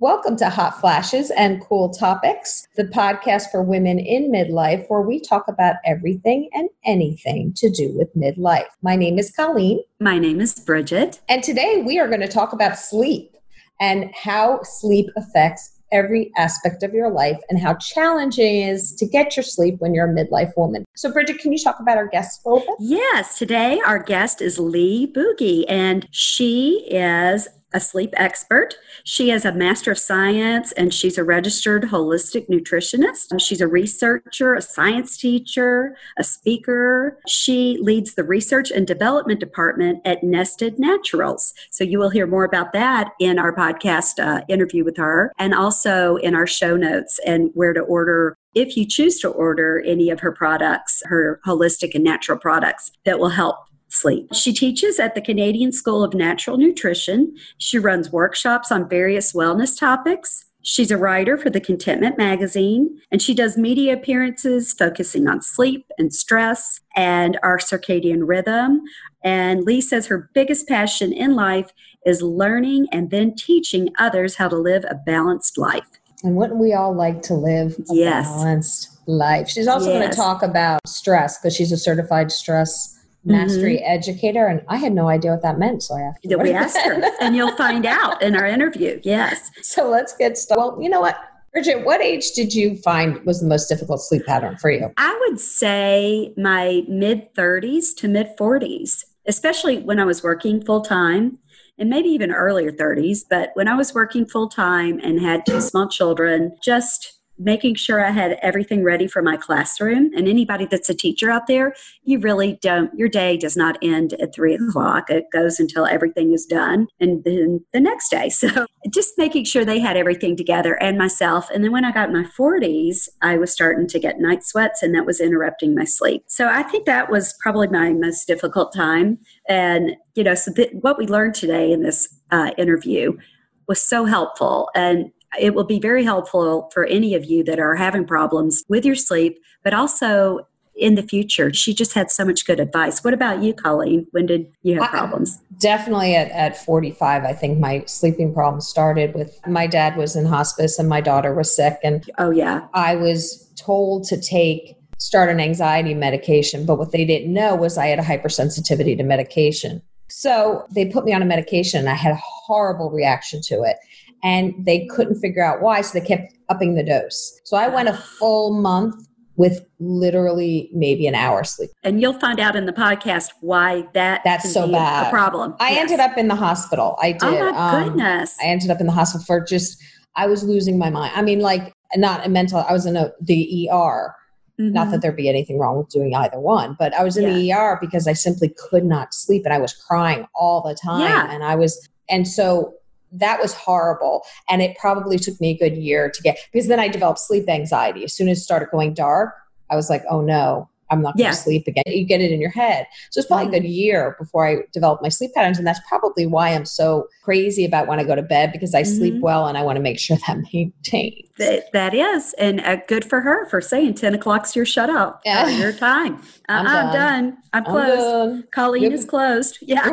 Welcome to Hot Flashes and Cool Topics, the podcast for women in midlife where we talk about everything and anything to do with midlife. My name is Colleen. My name is Bridget. And today we are going to talk about sleep and how sleep affects every aspect of your life and how challenging it is to get your sleep when you're a midlife woman. So Bridget, can you talk about our guest a little bit? Yes, today our guest is Lee Boogie, and she is a sleep expert. She is a Master of Science, and she's a registered holistic nutritionist. She's a researcher, a science teacher, a speaker. She leads the research and development department at Nested Naturals. So you will hear more about that in our podcast interview with her, and also in our show notes and where to order if you choose to order any of her products, her holistic and natural products that will help sleep. She teaches at the Canadian School of Natural Nutrition. She runs workshops on various wellness topics. She's a writer for the Contentment magazine, and she does media appearances focusing on sleep and stress and our circadian rhythm. And Lee says her biggest passion in life is learning and then teaching others how to live a balanced life. And wouldn't we all like to live a balanced life? She's also going to talk about stress because she's a certified stress mastery educator, and I had no idea what that meant, so I asked her. We asked her, and you'll find out in our interview. Yes. So let's get started. Well, you know what, Bridget, what age did you find was the most difficult sleep pattern for you? I would say my mid-30s to mid-40s, especially when I was working full-time, and maybe even earlier 30s. But when I was working full-time and had two small children, just making sure I had everything ready for my classroom. And anybody that's a teacher out there, you really don't, your day does not end at 3:00. It goes until everything is done and then the next day. So just making sure they had everything together and myself. And then when I got in my 40s, I was starting to get night sweats and that was interrupting my sleep. So I think that was probably my most difficult time. And, what we learned today in this interview was so helpful. And it will be very helpful for any of you that are having problems with your sleep, but also in the future. She just had so much good advice. What about you, Colleen? When did you have problems? Definitely at 45. I think my sleeping problems started with my dad was in hospice and my daughter was sick. And I was told to start an anxiety medication, but what they didn't know was I had a hypersensitivity to medication. So they put me on a medication and I had a horrible reaction to it. And they couldn't figure out why, so they kept upping the dose. So I went a full month with literally maybe an hour sleep. And you'll find out in the podcast why that's so bad. A problem. I ended up in the hospital. I did. Oh my goodness. I ended up in the hospital for I was losing my mind. I mean, not a mental, I was in the ER. Mm-hmm. Not that there'd be anything wrong with doing either one, but I was in the ER because I simply could not sleep and I was crying all the time. Yeah. And so that was horrible. And it probably took me a good year because then I developed sleep anxiety. As soon as it started going dark, I was like, oh no, I'm not going to sleep again. You get it in your head. So it's probably a good year before I developed my sleep patterns. And that's probably why I'm so crazy about when I go to bed, because I sleep well and I want to make sure that maintains. That is. And good for her for saying 10 o'clock's your shut up. Your time. I'm done. I'm closed. Colleen is closed. Yes.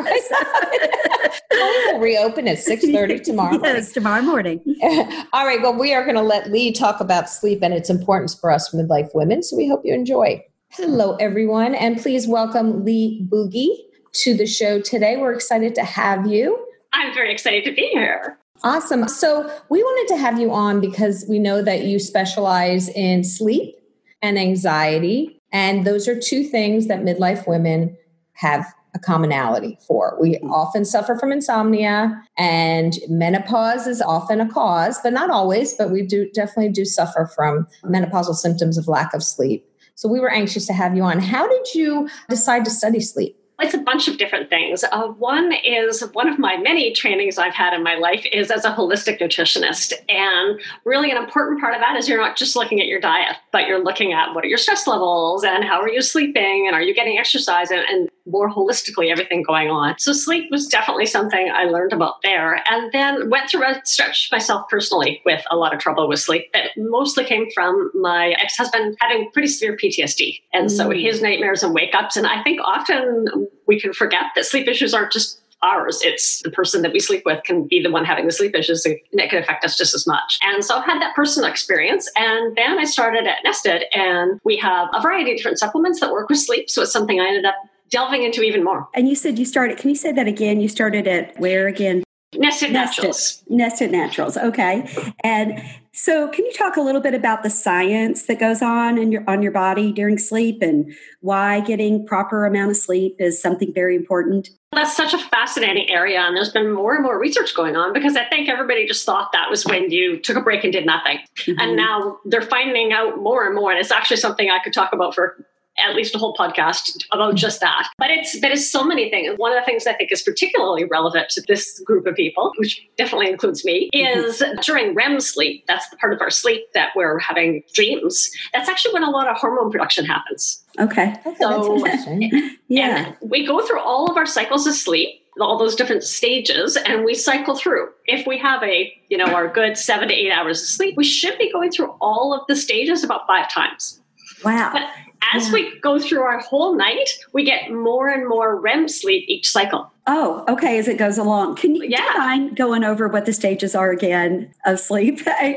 Colleen will reopen at 6:30 tomorrow morning. Yes, tomorrow morning. All right. Well, we are going to let Lee talk about sleep and its importance for us midlife women. So we hope you enjoy. Hello, everyone, and please welcome Lee Boogie to the show today. We're excited to have you. I'm very excited to be here. Awesome. So we wanted to have you on because we know that you specialize in sleep and anxiety, and those are two things that midlife women have a commonality for. We often suffer from insomnia, and menopause is often a cause, but not always, but we definitely do suffer from menopausal symptoms of lack of sleep. So we were anxious to have you on. How did you decide to study sleep? It's a bunch of different things. One of my many trainings I've had in my life is as a holistic nutritionist. And really an important part of that is you're not just looking at your diet, but you're looking at what are your stress levels and how are you sleeping and are you getting exercise and more holistically everything going on. So sleep was definitely something I learned about there. And then went through a stretch myself personally with a lot of trouble with sleep that mostly came from my ex-husband having pretty severe PTSD. And so his nightmares and wake-ups. And I think often we can forget that sleep issues aren't just ours. It's the person that we sleep with can be the one having the sleep issues, and it can affect us just as much. And so I've had that personal experience. And then I started at Nested, and we have a variety of different supplements that work with sleep. So it's something I ended up delving into even more. And you said you started, can you say that again? You started at where again? Nested Naturals. Nested Naturals. Okay. And so can you talk a little bit about the science that goes on in your body during sleep and why getting proper amount of sleep is something very important? That's such a fascinating area. And there's been more and more research going on because I think everybody just thought that was when you took a break and did nothing. Mm-hmm. And now they're finding out more and more. And it's actually something I could talk about for at least a whole podcast about just that. But it's so many things. One of the things I think is particularly relevant to this group of people, which definitely includes me, is during REM sleep. That's the part of our sleep that we're having dreams. That's actually when a lot of hormone production happens. Okay. So, that's interesting. Yeah. And we go through all of our cycles of sleep, all those different stages, and we cycle through. If we have our good 7 to 8 hours of sleep, we should be going through all of the stages about 5 times. Wow. But as we go through our whole night, we get more and more REM sleep each cycle. Oh, okay. As it goes along. Do you mind going over what the stages are again of sleep? I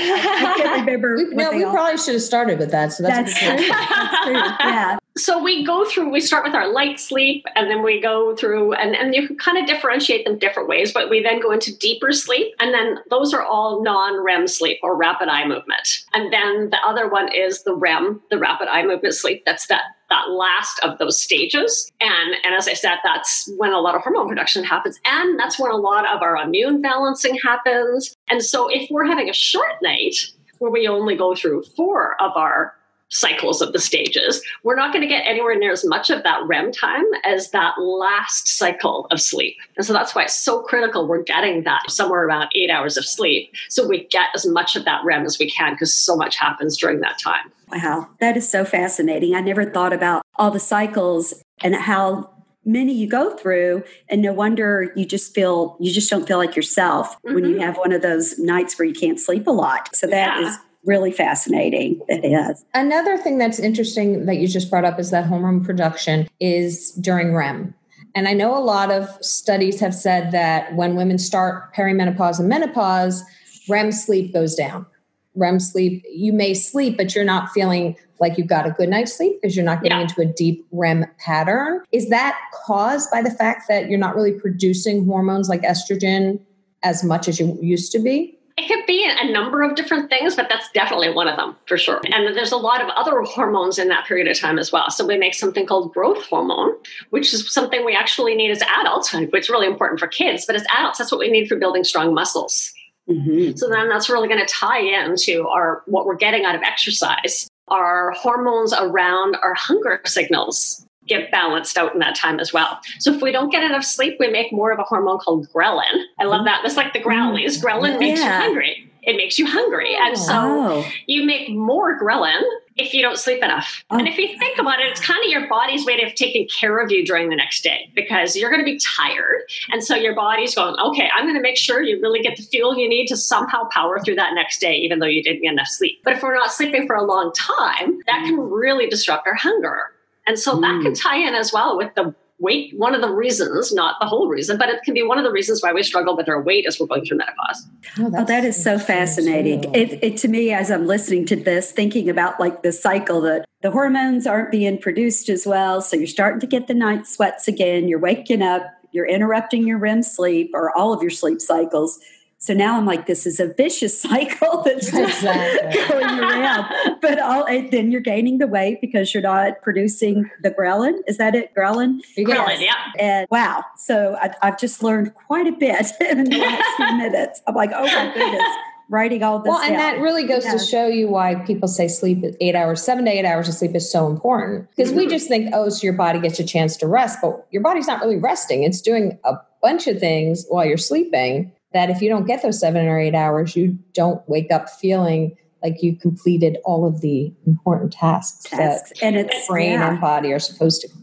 can't remember. We probably should have started with that. So that's true. That's true. Yeah. So we start with our light sleep, and then we go through, and you can kind of differentiate them different ways, but we then go into deeper sleep. And then those are all non-REM sleep or rapid eye movement. And then the other one is the REM, the rapid eye movement sleep. That's that last of those stages. And as I said, that's when a lot of hormone production happens. And that's when a lot of our immune balancing happens. And so if we're having a short night where we only go through 4 of our cycles of the stages, we're not going to get anywhere near as much of that REM time as that last cycle of sleep. And so that's why it's so critical we're getting that somewhere around 8 hours of sleep so we get as much of that REM as we can, because so much happens during that time. Wow, that is so fascinating. I never thought about all the cycles and how many you go through, and no wonder you just don't feel like yourself when you have one of those nights where you can't sleep a lot. So that is really fascinating. It is. Another thing that's interesting that you just brought up is that hormone production is during REM. And I know a lot of studies have said that when women start perimenopause and menopause, REM sleep goes down. REM sleep, you may sleep, but you're not feeling like you've got a good night's sleep because you're not getting into a deep REM pattern. Is that caused by the fact that you're not really producing hormones like estrogen as much as you used to be? It could be a number of different things, but that's definitely one of them for sure. And there's a lot of other hormones in that period of time as well. So we make something called growth hormone, which is something we actually need as adults, which is really important for kids. But as adults, that's what we need for building strong muscles. Mm-hmm. So then that's really going to tie into what we're getting out of exercise. Our hormones around our hunger signals get balanced out in that time as well. So if we don't get enough sleep, we make more of a hormone called ghrelin. I love that. It's like the growlies. Ghrelin makes you hungry. It makes you hungry. And so you make more ghrelin if you don't sleep enough. And if you think about it, it's kind of your body's way of taking care of you during the next day, because you're going to be tired. And so your body's going, okay, I'm going to make sure you really get the fuel you need to somehow power through that next day, even though you didn't get enough sleep. But if we're not sleeping for a long time, that can really disrupt our hunger. And so that can tie in as well with the weight. One of the reasons, not the whole reason, but it can be one of the reasons why we struggle with our weight as we're going through menopause. That is so fascinating. It to me, as I'm listening to this, thinking about like the cycle that the hormones aren't being produced as well. So you're starting to get the night sweats again. You're waking up, you're interrupting your REM sleep or all of your sleep cycles. So now I'm like, this is a vicious cycle that's just going around. But then you're gaining the weight because you're not producing the ghrelin. Is that it? Ghrelin? Ghrelin, yeah. And wow. So I've just learned quite a bit in the last few minutes. I'm like, oh my goodness, writing all this down. And that really goes to show you why people say sleep 8 hours, 7 to 8 hours of sleep is so important. Because we just think, so your body gets a chance to rest. But your body's not really resting. It's doing a bunch of things while you're sleeping, that if you don't get those 7 or 8 hours, you don't wake up feeling like you completed all of the important tasks that and its brain and body are supposed to complete.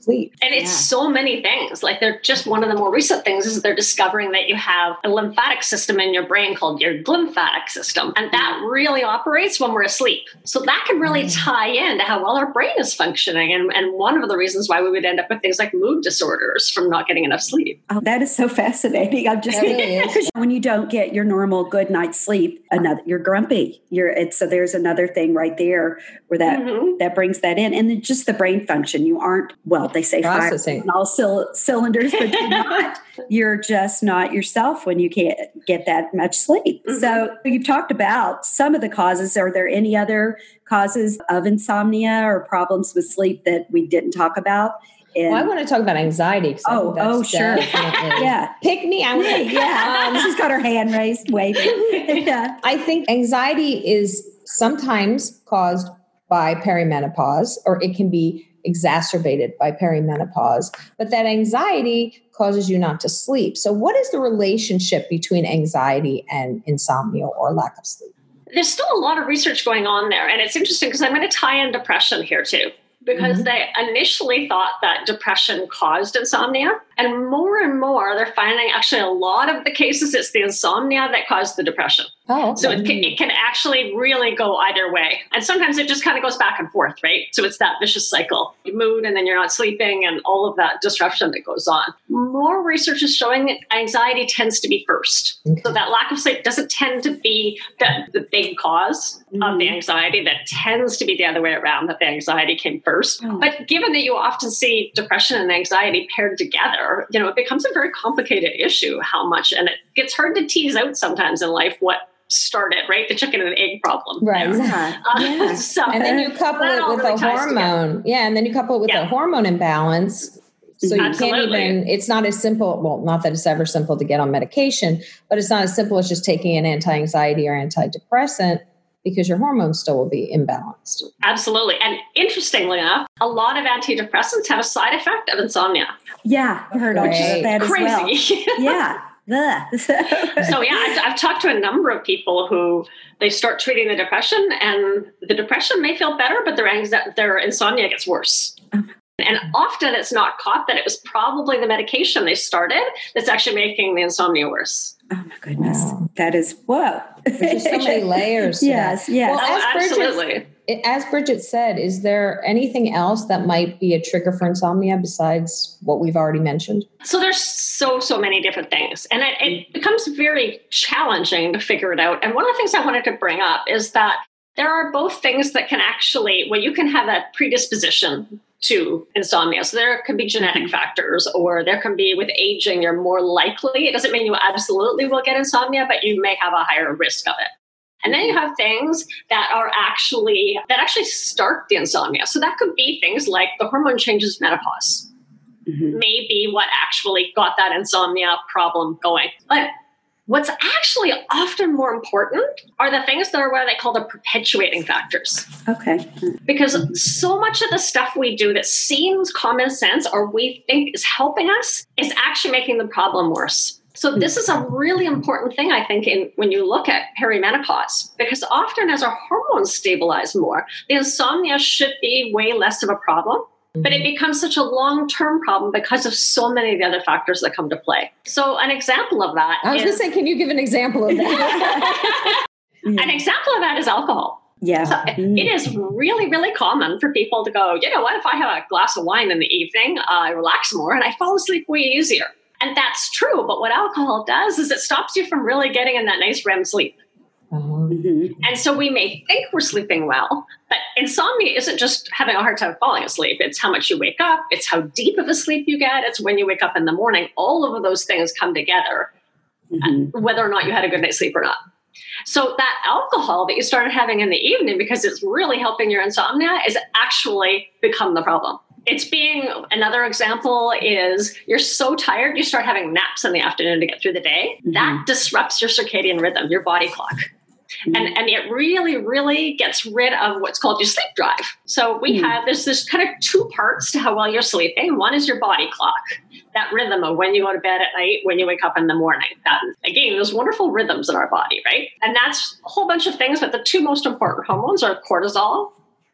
sleep. And it's so many things. Like they're just one of the more recent things is they're discovering that you have a lymphatic system in your brain called your glymphatic system. And that really operates when we're asleep. So that can really tie into how well our brain is functioning. And one of the reasons why we would end up with things like mood disorders from not getting enough sleep. Oh, that is so fascinating. I'm just because when you don't get your normal good night's sleep, you're grumpy. So there's another thing right there where that brings that in. And then just the brain function. You aren't, well, they say processing on all cylinders, but you're not. You're just not yourself when you can't get that much sleep. So you've talked about some of the causes. Are there any other causes of insomnia or problems with sleep that we didn't talk about? Well, I want to talk about anxiety. Sure. Yeah. Pick me out. She's got her hand raised, waving. I think anxiety is sometimes caused by perimenopause, or it can be exacerbated by perimenopause, but that anxiety causes you not to sleep. So what is the relationship between anxiety and insomnia or lack of sleep? There's still a lot of research going on there. And it's interesting because I'm going to tie in depression here too. Because they initially thought that depression caused insomnia. And more, they're finding actually a lot of the cases, it's the insomnia that caused the depression. Oh, okay. So it can actually really go either way. And sometimes it just kind of goes back and forth, right? So it's that vicious cycle. You mood and then you're not sleeping and all of that disruption that goes on. More research is showing that anxiety tends to be first. Okay. So that lack of sleep doesn't tend to be the big cause of the anxiety. That tends to be the other way around, that the anxiety came first. But given that you often see depression and anxiety paired together, it becomes a very complicated issue how much, and it gets hard to tease out sometimes in life what started, right? The chicken and egg problem. Right. So, and then you couple it with a hormone. Yeah. And then you couple it with a hormone imbalance. So you can't even, it's not as simple. Well, not that it's ever simple to get on medication, but it's not as simple as just taking an anti-anxiety or antidepressant, because your hormones still will be imbalanced. Absolutely. And interestingly enough, a lot of antidepressants have a side effect of insomnia. Yeah, I've heard that as well. Crazy. Yeah. So I've talked to a number of people who they start treating the depression, and the depression may feel better, but their insomnia gets worse. And often it's not caught that it was probably the medication they started that's actually making the insomnia worse. Oh my goodness. Wow. That is, whoa. There's so many layers to yes. Well, absolutely. As Bridget said, is there anything else that might be a trigger for insomnia besides what we've already mentioned? So there's so many different things. And it becomes very challenging to figure it out. And one of the things I wanted to bring up is that there are both things that can actually, you can have a predisposition to insomnia. So there can be genetic factors, or there can be with aging, you're more likely. It doesn't mean you absolutely will get insomnia, but you may have a higher risk of it. And then you have things that actually start the insomnia. So that could be things like the hormone changes, menopause. May be what actually got that insomnia problem going. But what's actually often more important are the things that are what they call the perpetuating factors. Okay. Because so much of the stuff we do that seems common sense or we think is helping us is actually making the problem worse. So this is a really important thing, I think, when you look at perimenopause, because often as our hormones stabilize more, the insomnia should be way less of a problem. But it becomes such a long-term problem because of so many of the other factors that come to play. So an example of that I was going to say, can you give an example of that? An example of that is alcohol. Yeah. So it is really, really common for people to go, you know what, if I have a glass of wine in the evening, I relax more and I fall asleep way easier. And that's true. But what alcohol does is it stops you from really getting in that nice REM sleep. And so we may think we're sleeping well, but insomnia isn't just having a hard time falling asleep. It's how much you wake up. It's how deep of a sleep you get. It's when you wake up in the morning. All of those things come together, whether or not you had a good night's sleep or not. So that alcohol that you started having in the evening, because it's really helping your insomnia, is actually become the problem. Another example is you're so tired, you start having naps in the afternoon to get through the day. That disrupts your circadian rhythm, your body clock. And it really, really gets rid of what's called your sleep drive. So there's this kind of two parts to how well you're sleeping. One is your body clock, that rhythm of when you go to bed at night, when you wake up in the morning. That, again, those wonderful rhythms in our body, right? And that's a whole bunch of things, but the two most important hormones are cortisol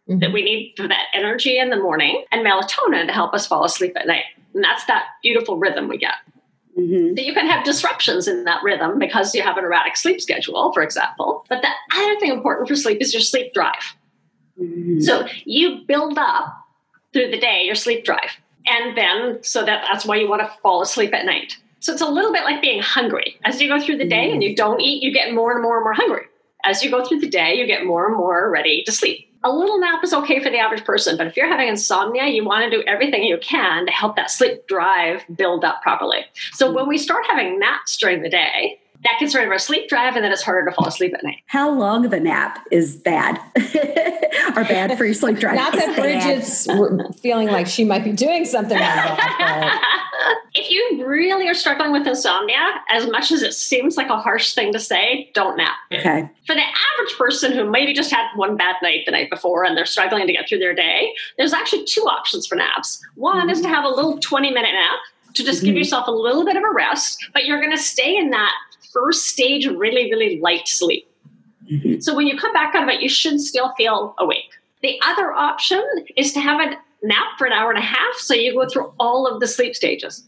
that we need for that energy in the morning, and melatonin to help us fall asleep at night. And that's that beautiful rhythm we get. Mm-hmm. So you can have disruptions in that rhythm because you have an erratic sleep schedule, for example. But the other thing important for sleep is your sleep drive. Mm-hmm. So you build up through the day your sleep drive. And then, so that's why you want to fall asleep at night. So it's a little bit like being hungry. As you go through the day and you don't eat, you get more and more and more hungry. As you go through the day, you get more and more ready to sleep. A little nap is okay for the average person, but if you're having insomnia, you want to do everything you can to help that sleep drive build up properly. So when we start having naps during the day, that gets rid of our sleep drive, and then it's harder to fall asleep at night. How long of a nap is bad or bad for your sleep drive? Not that Bridget's feeling like she might be doing something like that. If you really are struggling with insomnia, as much as it seems like a harsh thing to say, don't nap. Okay. For the average person who maybe just had one bad night the night before and they're struggling to get through their day, there's actually two options for naps. One is to have a little 20-minute nap to just give yourself a little bit of a rest, but you're going to stay in that first stage of really, really light sleep. Mm-hmm. So when you come back out of it, you should still feel awake. The other option is to have a nap for an hour and a half, so you go through all of the sleep stages.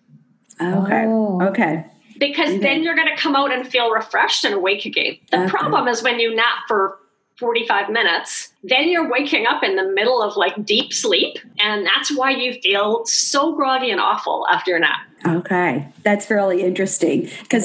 Okay. Because then you're going to come out and feel refreshed and awake again. The problem is when you nap for 45 minutes, then you're waking up in the middle of like deep sleep. And that's why you feel so groggy and awful after your nap. Okay. That's really interesting. Because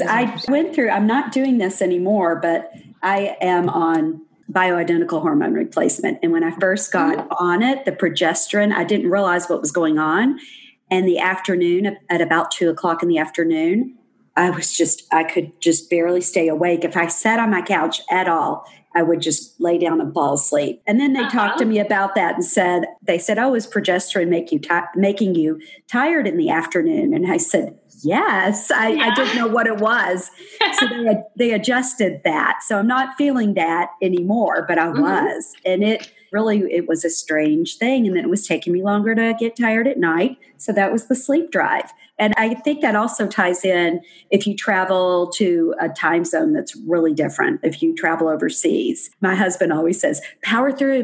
I'm not doing this anymore, but I am on bioidentical hormone replacement. And when I first got on it, the progesterone, I didn't realize what was going on. And the afternoon, at about 2:00 in the afternoon, I could just barely stay awake. If I sat on my couch at all, I would just lay down and fall asleep. And then they talked to me about that and said, oh, is progesterone making you tired in the afternoon? And I said, yes, I didn't know what it was. So they adjusted that. So I'm not feeling that anymore, but I was. And it was a strange thing. And then it was taking me longer to get tired at night. So that was the sleep drive. And I think that also ties in if you travel to a time zone that's really different. If you travel overseas, my husband always says, power through,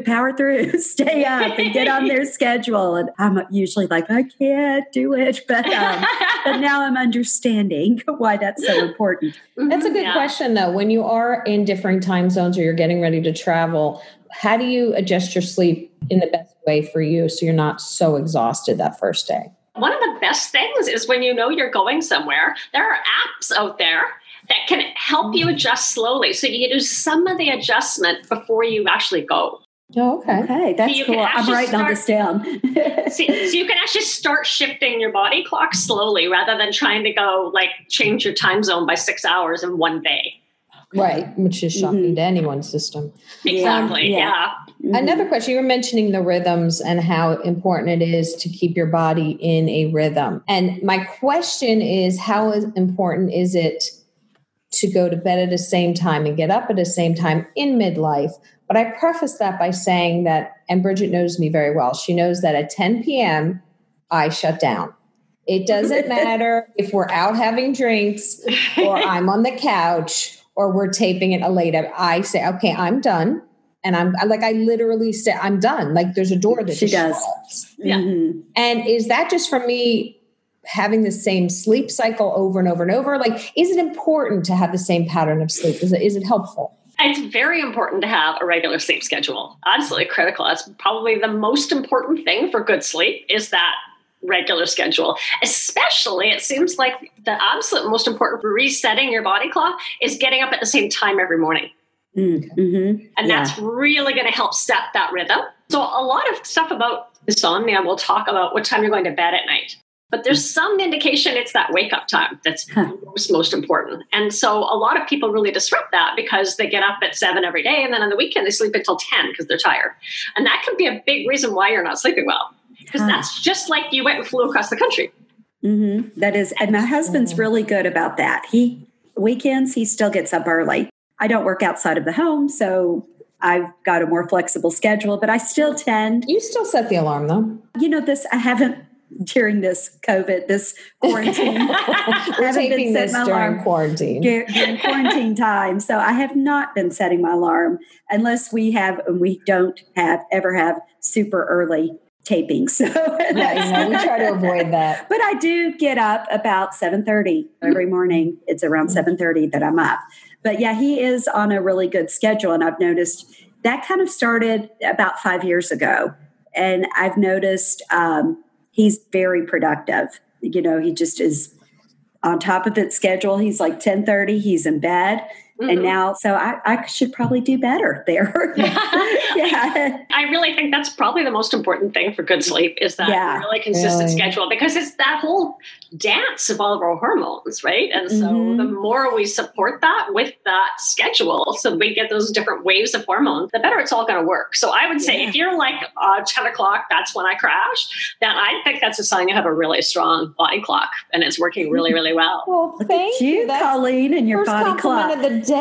stay up and get on their schedule. And I'm usually like, I can't do it. But now I'm understanding why that's so important. That's a good question, though. When you are in different time zones or you're getting ready to travel, how do you adjust your sleep in the best way for you so you're not so exhausted that first day? One of the best things is when you know you're going somewhere, there are apps out there that can help you adjust slowly. So you can do some of the adjustment before you actually go. Oh, okay. Okay, that's cool. I'm writing all this down. So you can actually start shifting your body clock slowly rather than trying to go change your time zone by 6 hours in one day. Right, which is shocking to anyone's system. Exactly, yeah. Mm-hmm. Another question, you were mentioning the rhythms and how important it is to keep your body in a rhythm. And my question is, how important is it to go to bed at the same time and get up at the same time in midlife? But I preface that by saying that, and Bridget knows me very well, she knows that at 10 p.m., I shut down. It doesn't matter if we're out having drinks or I'm on the couch or we're taping it later. I say, okay, I'm done. And I literally say, I'm done. Like there's a door that she does. Shuts. Yeah. Mm-hmm. And is that just from me having the same sleep cycle over and over and over? Like, is it important to have the same pattern of sleep? Is it helpful? It's very important to have a regular sleep schedule. Absolutely critical. That's probably the most important thing for good sleep is that regular schedule. Especially, it seems like the absolute most important for resetting your body clock is getting up at the same time every morning. Mm-hmm. And that's really going to help set that rhythm. So a lot of stuff about insomnia, we'll talk about what time you're going to bed at night. But there's some indication it's that wake up time that's most important. And so a lot of people really disrupt that because they get up at 7 every day. And then on the weekend, they sleep until 10 because they're tired. And that can be a big reason why you're not sleeping well. Because that's just like you went and flew across the country. Mm-hmm. That is. And my husband's really good about that. Weekends, he still gets up early. I don't work outside of the home, so I've got a more flexible schedule, but I still tend. You still set the alarm, though. I haven't during this COVID, this quarantine. We're taping this during quarantine. During quarantine time. So I have not been setting my alarm unless we don't ever have super early taping. So yeah, we try to avoid that. But I do get up about 7:30 every morning. It's around 7:30 that I'm up. But yeah, he is on a really good schedule. And I've noticed that kind of started about 5 years ago. And I've noticed he's very productive. You know, he just is on top of its schedule. He's like 10:30, he's in bed. And now, so I should probably do better there. Yeah. I really think that's probably the most important thing for good sleep is that really consistent schedule, because it's that whole dance of all of our hormones, right? And so the more we support that with that schedule, so we get those different waves of hormones, the better it's all going to work. So I would say if you're like 10 o'clock, that's when I crash, then I think that's a sign you have a really strong body clock and it's working really, really well. Well, thank you, Colleen, and your body clock of the day.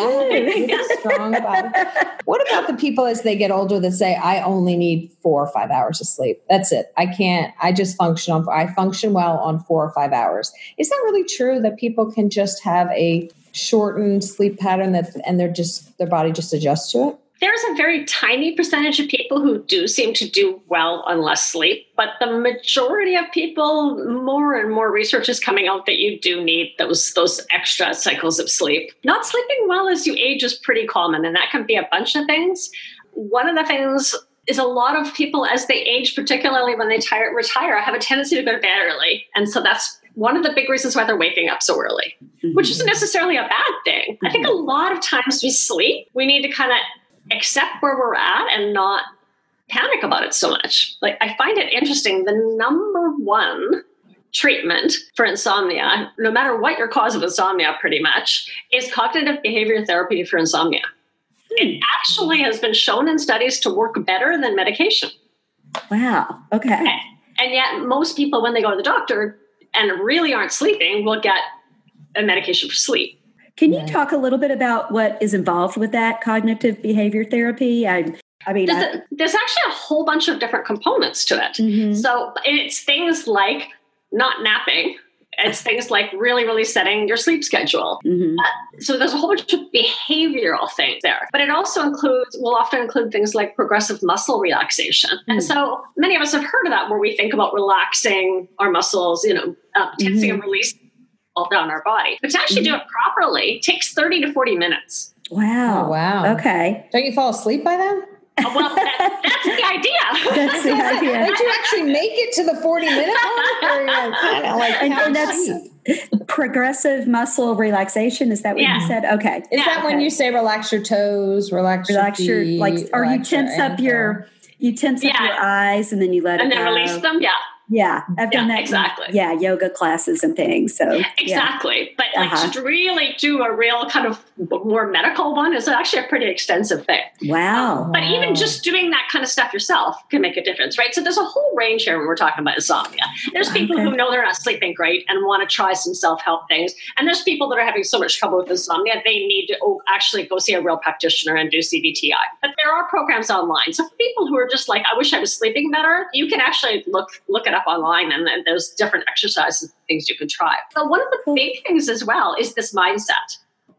I have a strong body. What about the people as they get older that say, I only need 4 or 5 hours of sleep? That's it. I function well on 4 or 5 hours. Is that really true that people can just have a shortened sleep pattern and their body just adjusts to it? There's a very tiny percentage of people who do seem to do well on less sleep, but the majority of people, more and more research is coming out that you do need those extra cycles of sleep. Not sleeping well as you age is pretty common, and that can be a bunch of things. One of the things is a lot of people as they age, particularly when they retire, have a tendency to go to bed early. And so that's one of the big reasons why they're waking up so early, which isn't necessarily a bad thing. I think a lot of times we sleep, we need to kind of accept where we're at and not panic about it so much. Like, I find it interesting. The number one treatment for insomnia, no matter what your cause of insomnia, pretty much, is cognitive behavior therapy for insomnia. It actually has been shown in studies to work better than medication. Wow. Okay. And yet most people, when they go to the doctor and really aren't sleeping, will get a medication for sleep. Can you talk a little bit about what is involved with that cognitive behavior therapy? There's actually a whole bunch of different components to it. So it's things like not napping. It's things like really, really setting your sleep schedule. So there's a whole bunch of behavioral things there. But it also will often include things like progressive muscle relaxation. And so many of us have heard of that, where we think about relaxing our muscles, tensing and releasing all down our body. But to actually do it properly takes 30 to 40 minutes. Wow. Oh, wow. Okay. Don't you fall asleep by then? Well, that's the idea. That's the idea. Did you actually make it to the 40-minute mark? Or kind of like and that's progressive muscle relaxation. Is that what you said? Okay. Is that when you say relax your toes, relax your feet, or you tense up your eyes and then you let it go. And then release them? Yeah. Yeah, I've done that. Exactly. Yoga classes and things. So exactly. But to really do a real kind of more medical one is actually a pretty extensive thing. Wow. But even just doing that kind of stuff yourself can make a difference, right? So there's a whole range here when we're talking about insomnia. There's people who know they're not sleeping great and want to try some self-help things. And there's people that are having so much trouble with insomnia, they need to actually go see a real practitioner and do CBTI. But there are programs online. So for people who are just like, I wish I was sleeping better, you can actually look it up online, and then there's different exercises and things you can try. But one of the big things as well is this mindset.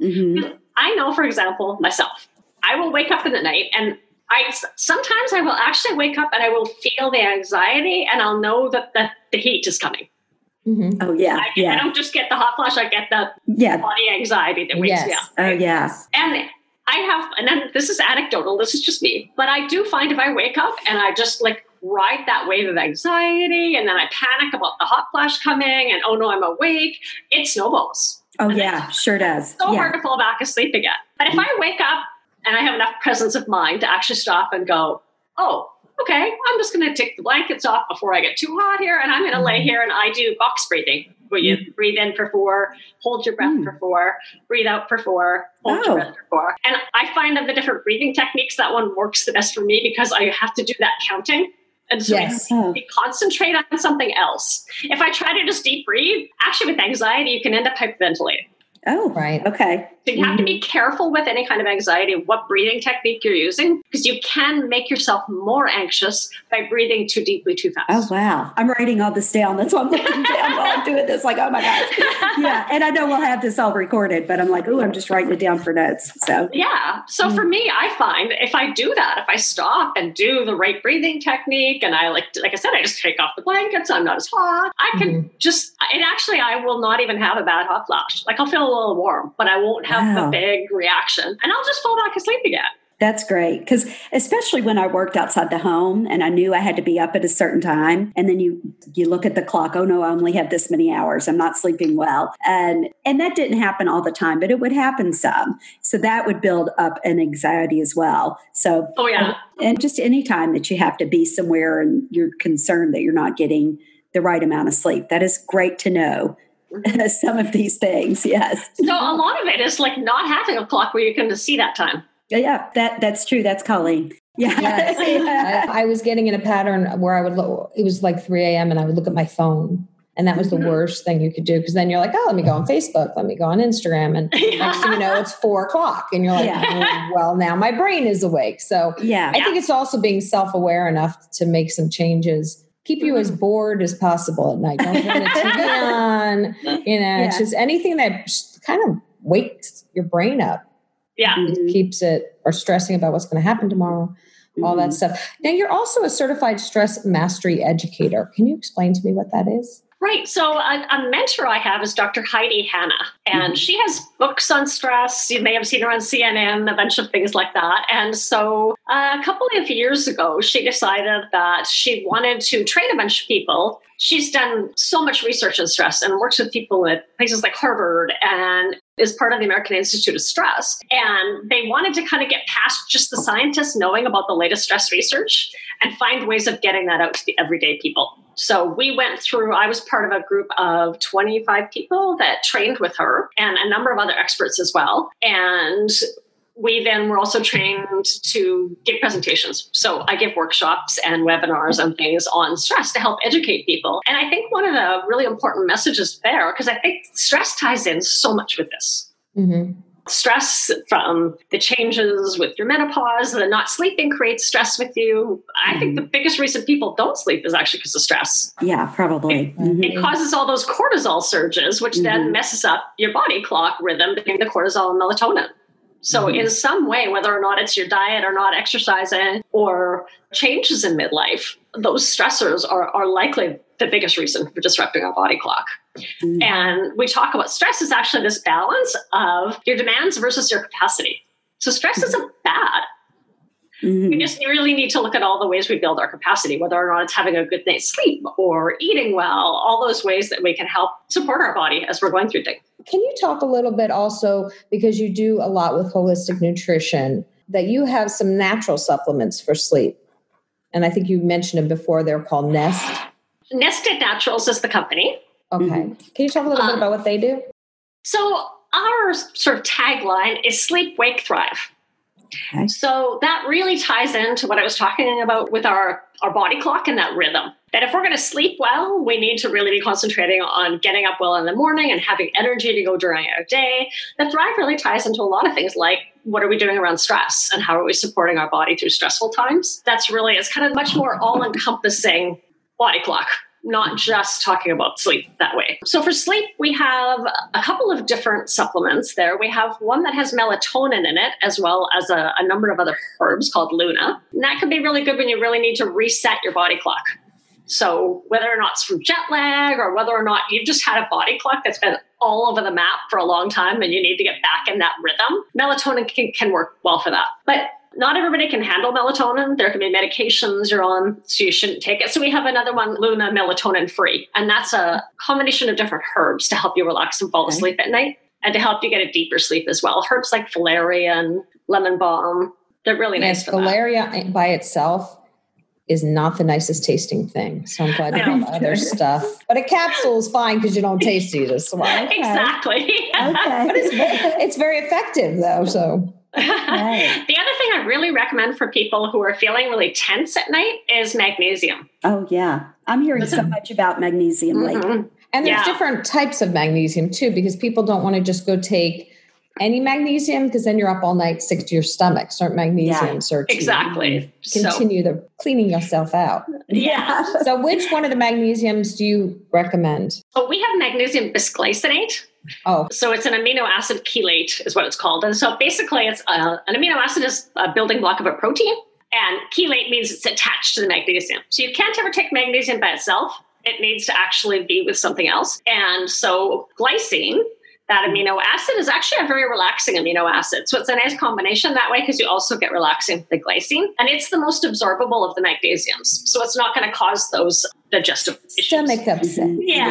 I know, for example, myself, I will wake up in the night and sometimes I will actually wake up and I will feel the anxiety and I'll know that the heat is coming. Oh, yeah. I don't just get the hot flash, I get the body anxiety that wakes me up. Oh, yeah. And and then this is anecdotal, this is just me, but I do find if I wake up and I just ride that wave of anxiety and then I panic about the hot flash coming and, oh no, I'm awake, it snowballs. Oh, yeah, sure does. So hard to fall back asleep again. But if I wake up and I have enough presence of mind to actually stop and go, oh, okay, I'm just going to take the blankets off before I get too hot here, and I'm going to lay here and I do box breathing, where you breathe in for 4, hold your breath for 4, breathe out for 4, hold your breath for 4. And I find of the different breathing techniques, that one works the best for me because I have to do that counting. And so I concentrate on something else. If I try to just deep breathe, actually with anxiety, you can end up hyperventilating. Oh, right. Okay. So you have to be careful with any kind of anxiety, what breathing technique you're using, because you can make yourself more anxious by breathing too deeply, too fast. Oh, wow. I'm writing all this down. That's why I'm looking down while I'm doing this. Like, oh my gosh. Yeah. And I know we'll have this all recorded, but I'm like, oh, I'm just writing it down for notes. So, yeah. So for me, I find if I do that, if I stop and do the right breathing technique, and I like I said, I just take off the blankets, I'm not as hot, I can I will not even have a bad hot flash. Like I'll feel a little warm, but I won't have the big reaction, and I'll just fall back asleep again. That's great. Because especially when I worked outside the home and I knew I had to be up at a certain time, and then you look at the clock, oh no, I only have this many hours. I'm not sleeping well. And that didn't happen all the time, but it would happen some. So that would build up an anxiety as well. So, and just any time that you have to be somewhere and you're concerned that you're not getting the right amount of sleep, that is great to know. Some of these things, yes. So a lot of it is like not having a clock where you can see that time. Yeah, that's true. That's Colleen. Yeah. Yes. I was getting in a pattern where it was like 3 a.m. and I would look at my phone. And that was the worst thing you could do. Because then you're like, oh, let me go on Facebook. Let me go on Instagram. And next thing you know, it's 4 o'clock. And you're like, well, now my brain is awake. So I think it's also being self-aware enough to make some changes. Keep you as bored as possible at night. Don't turn the TV on. It's just anything that kind of wakes your brain up. Yeah. Keeps it, or stressing about what's going to happen tomorrow, all that stuff. Now, you're also a certified stress mastery educator. Can you explain to me what that is? Right. So a mentor I have is Dr. Heidi Hanna, and she has books on stress. You may have seen her on CNN, a bunch of things like that. And so a couple of years ago, she decided that she wanted to train a bunch of people. She's done so much research on stress and works with people at places like Harvard and is part of the American Institute of Stress. And they wanted to kind of get past just the scientists knowing about the latest stress research and find ways of getting that out to the everyday people. So I was part of a group of 25 people that trained with her and a number of other experts as well. And we then were also trained to give presentations. So I give workshops and webinars and things on stress to help educate people. And I think one of the really important messages there, because I think stress ties in so much with this. Mm-hmm. Stress from the changes with your menopause, the not sleeping creates stress with you. I think the biggest reason people don't sleep is actually because of stress. Yeah, probably. It causes all those cortisol surges, which then messes up your body clock rhythm between the cortisol and melatonin. So in some way, whether or not it's your diet or not exercising or changes in midlife, those stressors are likely the biggest reason for disrupting our body clock. And we talk about stress is actually this balance of your demands versus your capacity. So stress isn't bad. We just really need to look at all the ways we build our capacity, whether or not it's having a good night's sleep or eating well, all those ways that we can help support our body as we're going through things. Can you talk a little bit also, because you do a lot with holistic nutrition, that you have some natural supplements for sleep? And I think you mentioned them before. They're called Nest. Nested Naturals is the company. Okay. Can you talk a little bit about what they do? So our sort of tagline is sleep, wake, thrive. Okay. So that really ties into what I was talking about with our body clock and that rhythm. That if we're going to sleep well, we need to really be concentrating on getting up well in the morning and having energy to go during our day. The thrive really ties into a lot of things like what are we doing around stress and how are we supporting our body through stressful times? It's kind of much more all-encompassing body clock, not just talking about sleep that way. So for sleep, we have a couple of different supplements there. We have one that has melatonin in it, as well as a number of other herbs called Luna. And that can be really good when you really need to reset your body clock. So whether or not it's from jet lag or whether or not you've just had a body clock that's been all over the map for a long time and you need to get back in that rhythm, melatonin can work well for that. But not everybody can handle melatonin. There can be medications you're on, so you shouldn't take it. So we have another one, Luna Melatonin Free. And that's a combination of different herbs to help you relax and fall asleep at night and to help you get a deeper sleep as well. Herbs like valerian, lemon balm, they're really nice for Valeria by itself is not the nicest tasting thing. So I'm glad you have other stuff. But a capsule is fine because you don't taste it. So Exactly. But it's very effective though. So the other thing I really recommend for people who are feeling really tense at night is magnesium. Oh, yeah. I'm hearing so much about magnesium lately. And there's different types of magnesium too, because people don't want to just go take any magnesium, because then you're up all night sick to your stomach. Certain magnesiums are to exactly continue the cleaning yourself out. Yeah. So which one of the magnesiums do you recommend? Oh, we have magnesium bisglycinate. Oh, so it's an amino acid chelate is what it's called. And so basically it's an amino acid is a building block of a protein, and chelate means it's attached to the magnesium. So you can't ever take magnesium by itself. It needs to actually be with something else. And so glycine, that amino acid, is actually a very relaxing amino acid. So it's a nice combination that way, because you also get relaxing the glycine. And it's the most absorbable of the magnesiums. So it's not going to cause those digestive issues. Stomach upset.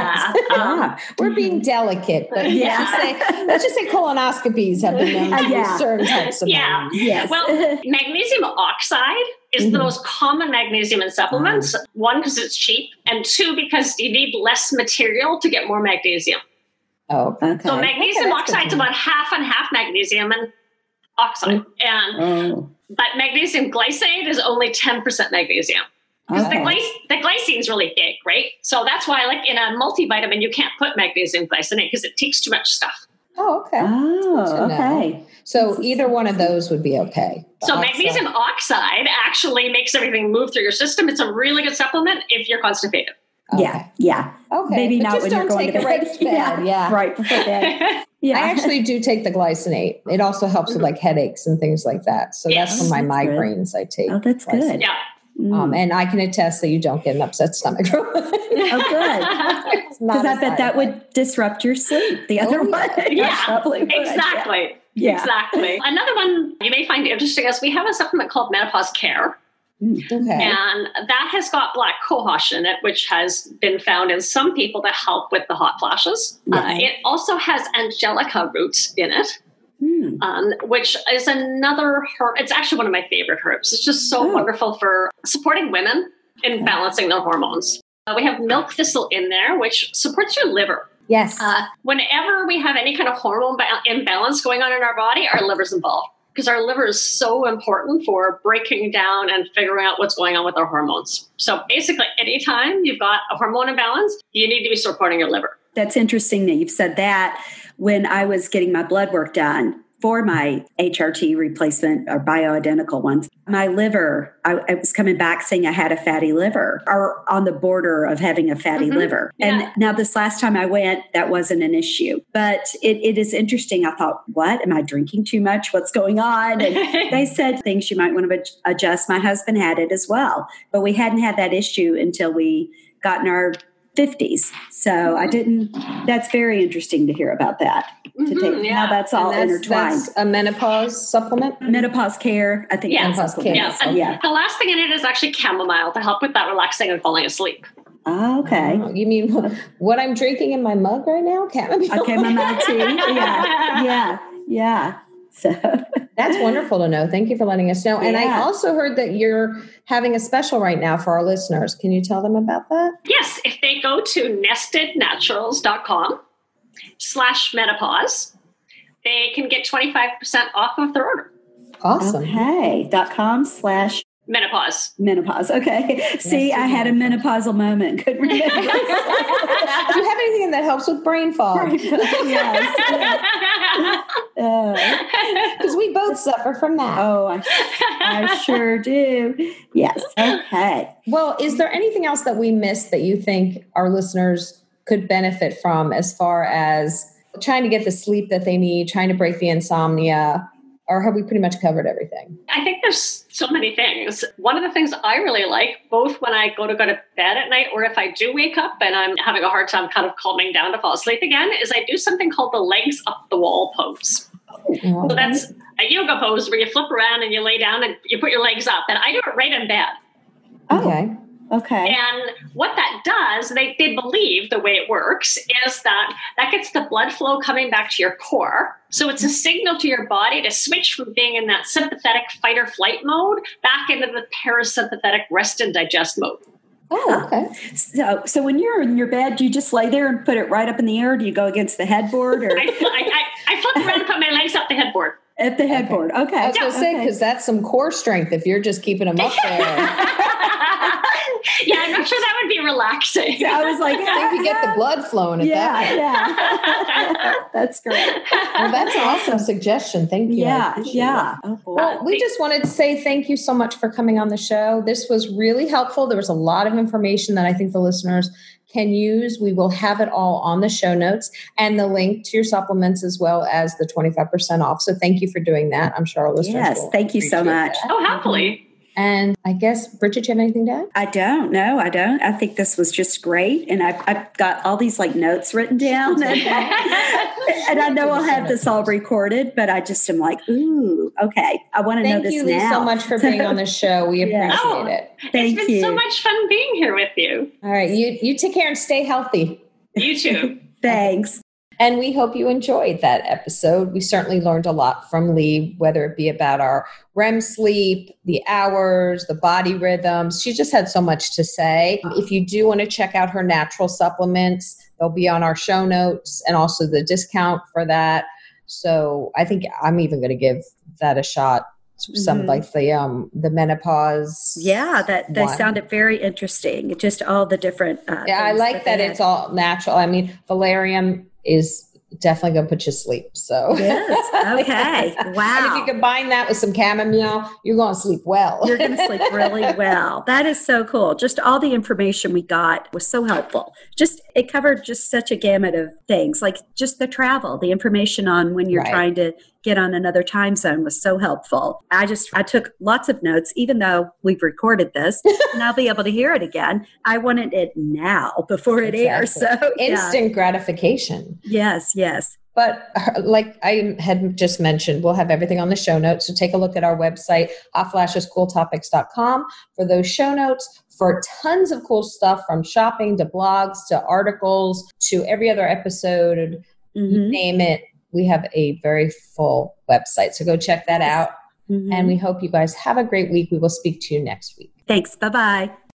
Yeah. We're being delicate, but let's just say colonoscopies have been known to use certain types of magnesium. Yes. Well, magnesium oxide is the most common magnesium in supplements. One, because it's cheap, and two, because you need less material to get more magnesium. Oh, okay. So magnesium oxide is about half and half magnesium and oxide. But magnesium glycinate is only 10% magnesium. Because the glycine's really big, right? So that's why, like in a multivitamin, you can't put magnesium glycinate because it takes too much stuff. Oh, okay. Oh, okay. So either one of those would be okay. So magnesium oxide actually makes everything move through your system. It's a really good supplement if you're constipated. Okay. Yeah. Okay. Maybe but not when you're going to bed. Right to bed. Yeah. Right before bed. Yeah. I actually do take the glycinate. It also helps with like headaches and things like that. So that's for my migraines I take. Oh, that's good. Yeah. And I can attest that you don't get an upset stomach from it. Oh, good. Because I bet that would disrupt your sleep. The other one. Yeah, would. exactly. Yeah. Exactly. Another one you may find interesting is we have a supplement called Menopause Care. Okay. And that has got black cohosh in it, which has been found in some people to help with the hot flashes. It also has angelica roots in it. Which is another herb. It's actually one of my favorite herbs. It's just so wonderful for supporting women in balancing their hormones. We have milk thistle in there, which supports your liver. Yes. Whenever we have any kind of hormone imbalance going on in our body, our liver's involved, because our liver is so important for breaking down and figuring out what's going on with our hormones. So basically, anytime you've got a hormone imbalance, you need to be supporting your liver. That's interesting that you've said that. When I was getting my blood work done for my HRT replacement or bioidentical ones, my liver, I was coming back saying I had a fatty liver, or on the border of having a fatty liver. Yeah. And now this last time I went, that wasn't an issue. But it is interesting. I thought, what? Am I drinking too much? What's going on? And they said things you might want to adjust. My husband had it as well. But we hadn't had that issue until we got in our 50s. So I didn't, that's very interesting to hear about that. To take how that's all intertwined. That's a menopause supplement? Menopause Care, I think. Menopause Care. Yeah. The last thing in it is actually chamomile to help with that relaxing and falling asleep. Oh, okay. Oh, you mean what I'm drinking in my mug right now? Chamomile? Chamomile tea. Yeah. So that's wonderful to know. Thank you for letting us know. And I also heard that you're having a special right now for our listeners. Can you tell them about that? Yes. If they go to nestednaturals.com/menopause, they can get 25% off of their order. Awesome. Okay. .com/menopause. Okay. See, I had a menopausal moment. Couldn't remember. Do you have anything that helps with brain fog? Yes. Because we both suffer from that. Oh, I sure do. Yes. Okay. Well, is there anything else that we missed that you think our listeners could benefit from as far as trying to get the sleep that they need, trying to break the insomnia? Or have we pretty much covered everything? I think there's so many things. One of the things I really like, both when I go to bed at night or if I do wake up and I'm having a hard time kind of calming down to fall asleep again, is I do something called the legs up the wall pose. So that's a yoga pose where you flip around and you lay down and you put your legs up. And I do it right in bed. Okay. And what that does, they believe the way it works is that gets the blood flow coming back to your core. So it's a signal to your body to switch from being in that sympathetic fight or flight mode back into the parasympathetic rest and digest mode. Oh, okay. So when you're in your bed, do you just lay there and put it right up in the air? Or do you go against the headboard? Or I flip around and put my legs up the headboard. At the headboard. Okay. I was going to say, because that's some core strength if you're just keeping them up there. Yeah, I'm not sure that would be relaxing. So I was like, I think you get the blood flowing at that. Yeah. That's great. Well, that's an awesome suggestion. Thank you. Yeah. Oh, boy. Well, we just wanted to say thank you so much for coming on the show. This was really helpful. There was a lot of information that I think the listeners can use. We will have it all on the show notes and the link to your supplements as well as the 25% off. So thank you for doing that. I'm sure our listeners will thank you so much. that. Oh, happily. And I guess, Bridget, do you have anything to add? I don't. No, I don't. I think this was just great. And I've got all these like notes written down. And I know I'll have this all recorded, but I just am like, ooh, okay. I want to know this now. Thank you so much for being on the show. We appreciate it. Thank you. It's been so much fun being here with you. All right. You take care and stay healthy. You too. Thanks. And we hope you enjoyed that episode. We certainly learned a lot from Lee, whether it be about our REM sleep, the hours, the body rhythms. She just had so much to say. If you do want to check out her natural supplements, they'll be on our show notes and also the discount for that. So I think I'm even going to give that a shot. Some like the menopause. Yeah, that sounded very interesting. Just all the different. I like that it's all natural. I mean, valerian is definitely going to put you to sleep. So yes. Okay. Wow. And if you combine that with some chamomile, you're going to sleep well. You're going to sleep really well. That is so cool. Just all the information we got was so helpful. Just it covered just such a gamut of things, like just the travel, the information on when you're trying to get on another time zone was so helpful. I took lots of notes, even though we've recorded this and I'll be able to hear it again. I wanted it now before it airs. So instant gratification. Yes. But like I had just mentioned, we'll have everything on the show notes. So take a look at our website, hotflashescooltopics.com for those show notes, for tons of cool stuff from shopping to blogs to articles to every other episode, you name it. We have a very full website. So go check that out. And we hope you guys have a great week. We will speak to you next week. Thanks. Bye-bye.